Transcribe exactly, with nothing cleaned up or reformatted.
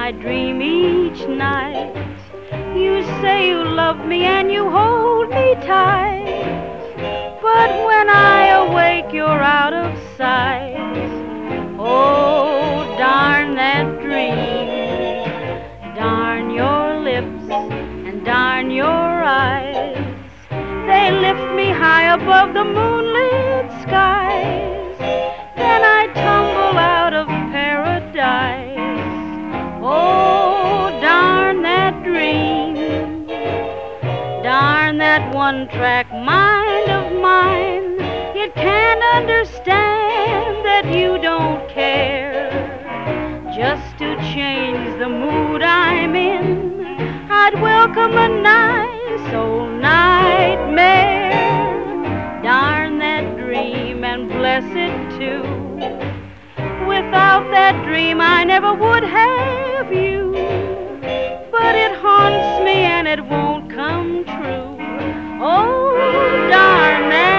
my dream each night. You say you love me and you hold me tight, but when I awake you're out of sight. Oh, darn that dream, darn your lips and darn your eyes. They lift me high above the moonlit skies, then I tumble out of paradise. Oh, darn that dream, darn that one-track mind of mine. It can't understand that you don't care. Just to change the mood I'm in, I'd welcome a nice old nightmare. Darn that dream and bless it too. Without that dream I never would have you, but it haunts me and it won't come true. Oh, darn that